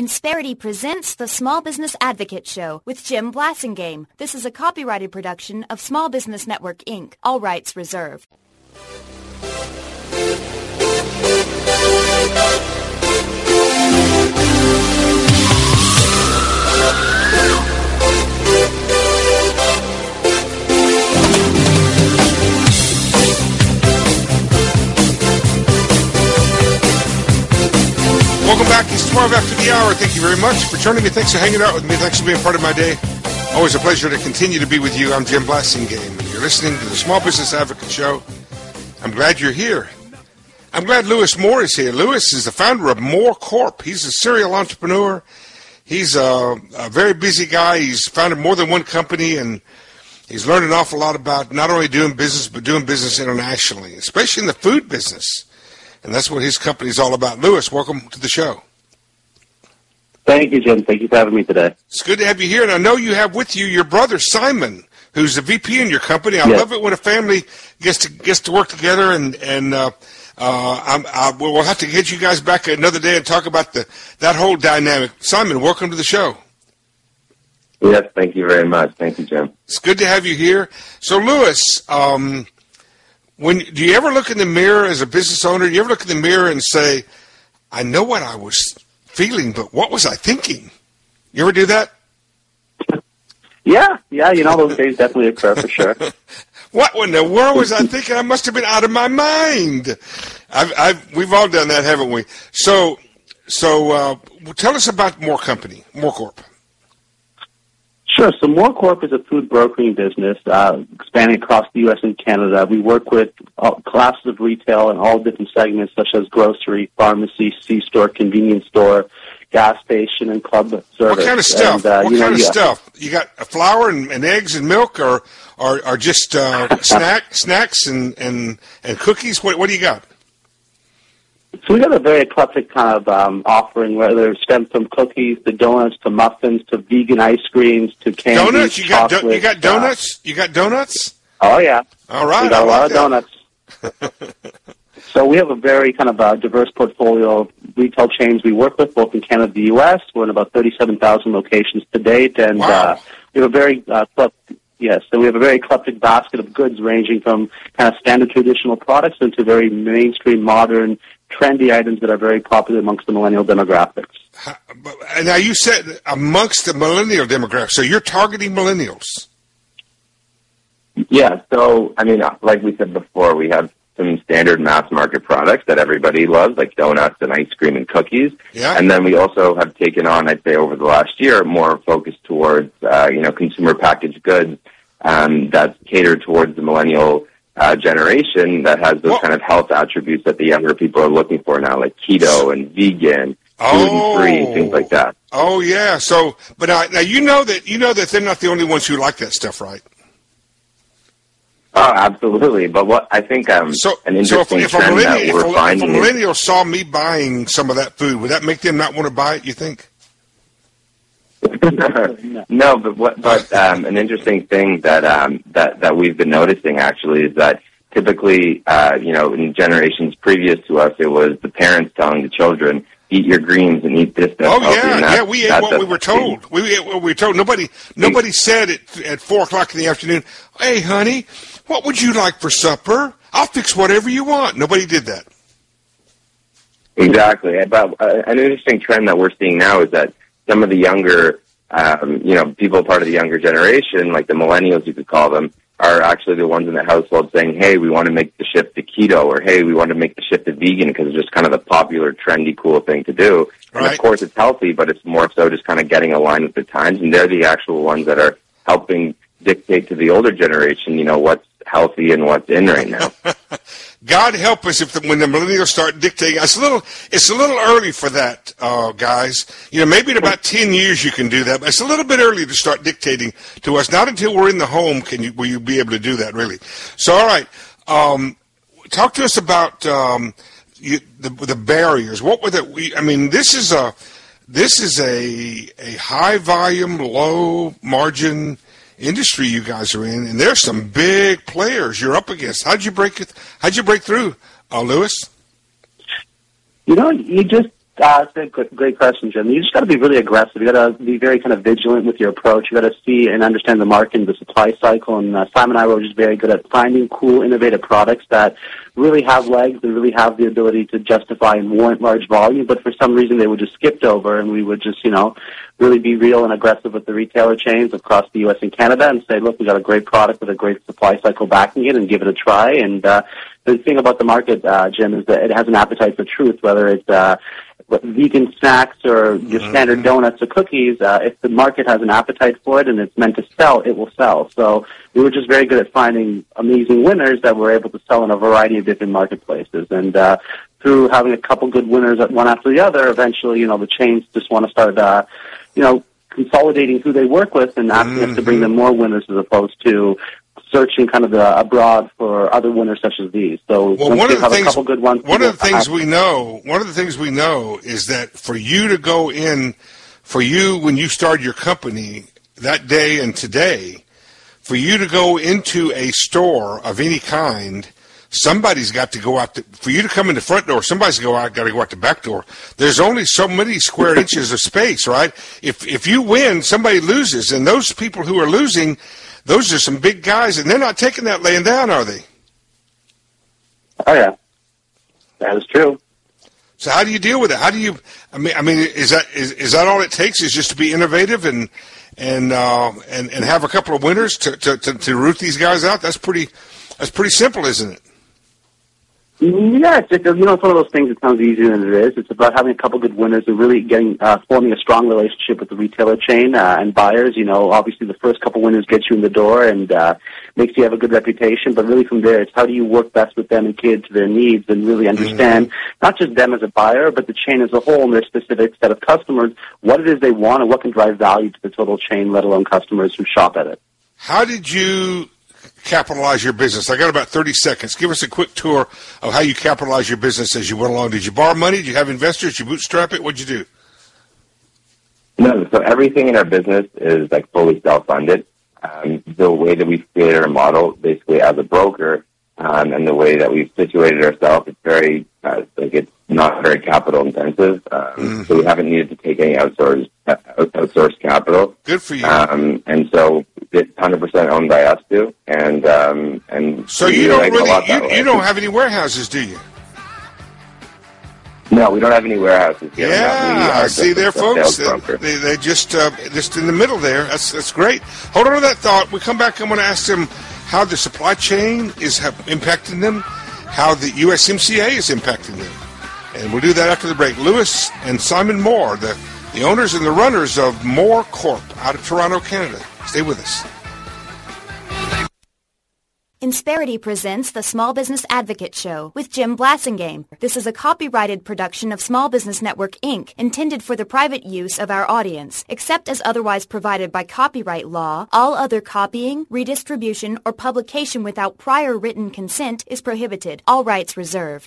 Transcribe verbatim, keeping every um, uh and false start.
Insperity presents the Small Business Advocate Show with Jim Blasingame. This is a copyrighted production of Small Business Network, Incorporated. All rights reserved. Welcome back. It's twelve after the hour. Thank you very much for joining me. Thanks for hanging out with me. Thanks for being part of my day. Always a pleasure to continue to be with you. I'm Jim Blasingame, and you're listening to the Small Business Advocate Show. I'm glad you're here. I'm glad Louis Moore is here. Louis is the founder of Moore Corp. He's a serial entrepreneur. He's a, a very busy guy. He's founded more than one company, and he's learned an awful lot about not only doing business, but doing business internationally, especially in the food business. And that's what his company is all about. Louis, welcome to the show. Thank you, Jim. Thank you for having me today. It's good to have you here. And I know you have with you your brother, Simon, who's the V P in your company. I yes. love it when a family gets to gets to work together. And, and uh, uh, I'm, I, we'll have to get you guys back another day and talk about the that whole dynamic. Simon, welcome to the show. Yes, thank you very much. Thank you, Jim. It's good to have you here. So, Louis, um, when do you ever look in the mirror as a business owner? Do you ever look in the mirror and say, I know what I was feeling, but what was I thinking? You ever do that? Yeah, yeah, you know, those days definitely occur for sure. What in the world was I thinking? I must have been out of my mind. I've, I've, we've all done that, haven't we? So, so uh, tell us about Moore Company, Moore Corp. Sure. So Moore Corp is a food brokering business uh, expanding across the U S and Canada. We work with all classes of retail in all different segments, such as grocery, pharmacy, C-store, convenience store, gas station, and club service. What kind of stuff? And, uh, what you kind know, of yeah. stuff? You got flour and, and eggs and milk, or or, or just uh, snack snacks and, and, and cookies? What what do you got? So we got a very eclectic kind of um, offering, whether it's stem from cookies to donuts to muffins to vegan ice creams to candies, donuts. You got do, you got uh, donuts. You got donuts. Oh yeah. All right. We got I a lot like of donuts. So we have a very kind of uh, diverse portfolio of retail chains we work with, both in Canada and the U S. We're in about thirty-seven thousand locations to date, and wow. uh, we have a very uh, yes, so we have a very eclectic basket of goods ranging from kind of standard traditional products into very mainstream, modern, trendy items that are very popular amongst the millennial demographics. Now, you said amongst the millennial demographic, so you're targeting millennials. Yeah, so, I mean, like we said before, we have some standard mass market products that everybody loves, like donuts and ice cream and cookies. Yeah. And then we also have taken on, I'd say, over the last year, more focus towards, uh, you know, consumer packaged goods um, that cater towards the millennial Uh, generation that has those well, kind of health attributes that the younger people are looking for now, like keto and vegan, oh, gluten-free, things like that. Oh yeah. So, but now, now you know that you know that they're not the only ones who like that stuff, right? Oh, absolutely. But what I think um, so, an interesting so if, if trend that if we're a, finding if a millennial is, saw me buying some of that food, would that make them not want to buy it? You think? No, but what, but um, an interesting thing that um, that that we've been noticing actually is that typically, uh, you know, in generations previous to us, it was the parents telling the children, "Eat your greens and eat this." Oh healthy, yeah, and that, yeah. We ate what we were told. We ate what we were told. Nobody, nobody said at at four o'clock in the afternoon, "Hey, honey, what would you like for supper? I'll fix whatever you want." Nobody did that. Exactly. But uh, an interesting trend that we're seeing now is that some of the younger, um, you know, people part of the younger generation, like the millennials, you could call them, are actually the ones in the household saying, hey, we want to make the shift to keto, or hey, we want to make the shift to vegan, because it's just kind of the popular, trendy, cool thing to do. Right. And of course it's healthy, but it's more so just kind of getting aligned with the times, and they're the actual ones that are helping dictate to the older generation, you know, what's healthy and what's in right now. God help us if the, when the millennials start dictating. It's a little, it's a little early for that, uh, guys. You know, maybe in about ten years you can do that, but it's a little bit early to start dictating to us. Not until we're in the home can you will you be able to do that, really. So, all right, um, talk to us about um, you, the the barriers. What were the? We, I mean, this is a this is a a high volume, low margin industry you guys are in, and there's some big players you're up against. How'd you break it? How'd you break through, uh, Louis? You know, you just Uh, it's a great, great question, Jim. You just got to be really aggressive. You got to be very kind of vigilant with your approach. You got to see and understand the market and the supply cycle. And uh, Simon and I were just very good at finding cool, innovative products that really have legs and really have the ability to justify and warrant large volume. But for some reason, they were just skipped over, and we would just, you know, really be real and aggressive with the retailer chains across the U S and Canada and say, look, we got a great product with a great supply cycle backing it, and give it a try. And uh, the thing about the market, uh, Jim, is that it has an appetite for truth, whether it's uh, vegan snacks or your standard donuts or cookies. Uh, if the market has an appetite for it and it's meant to sell, it will sell. So we were just very good at finding amazing winners that were able to sell in a variety of different marketplaces. And uh, through having a couple good winners at one after the other, eventually, you know, the chains just want to start, uh, you know, consolidating who they work with and asking mm-hmm. us to bring them more winners as opposed to searching kind of the, abroad for other winners such as these. So well, once one we of the have things, a couple good ones, one of the things we know, one of the things we know is that for you to go in, for you when you started your company that day and today, for you to go into a store of any kind, somebody's got to go out. The, for you to come in the front door, somebody's go out, got to go out the back door. There's only so many square inches of space, right? If if you win, somebody loses, and those people who are losing, those are some big guys, and they're not taking that laying down, are they? Oh yeah, that is true. So how do you deal with it? How do you? I mean, I mean, is that is, is that all it takes? Is just to be innovative and and uh, and and have a couple of winners to, to, to, to root these guys out? That's pretty. That's pretty simple, isn't it? Yeah, it's, you know, it's one of those things that sounds easier than it is. It's about having a couple good winners and really getting uh, forming a strong relationship with the retailer chain uh, and buyers. You know, obviously the first couple winners get you in the door and uh, makes you have a good reputation. But really from there, it's how do you work best with them and cater to their needs and really understand mm-hmm. not just them as a buyer, but the chain as a whole and their specific set of customers, what it is they want and what can drive value to the total chain, let alone customers who shop at it. How did you capitalize your business? I got about thirty seconds. Give us a quick tour of how you capitalize your business as you went along. Did you borrow money? Did you have investors? Did you bootstrap it? What'd you do? No, so everything in our business is like fully self-funded. Um, the way that we've created our model, basically as a broker, um, and the way that we've situated ourselves, it's very uh, like it's not very capital intensive. Um, mm-hmm. So we haven't needed to take any outsourced uh, outsourced capital. Good for you. Um, and so it's one hundred percent owned by us too. And um, and so you don't really you, you don't have any warehouses, do you? No, we don't have any warehouses here. Yeah, I see there, folks. They they just uh, just in the middle there. That's that's great. Hold on to that thought. We come back. I'm going to ask them how the supply chain is impacting them, how the U S M C A is impacting them, and we'll do that after the break. Lewis and Simon Moore, the the owners and the runners of Moore Corp out of Toronto, Canada. Stay with us. Insperity presents the Small Business Advocate Show with Jim Blasingame. This is a copyrighted production of Small Business Network, Incorporated, intended for the private use of our audience. Except as otherwise provided by copyright law, all other copying, redistribution, or publication without prior written consent is prohibited. All rights reserved.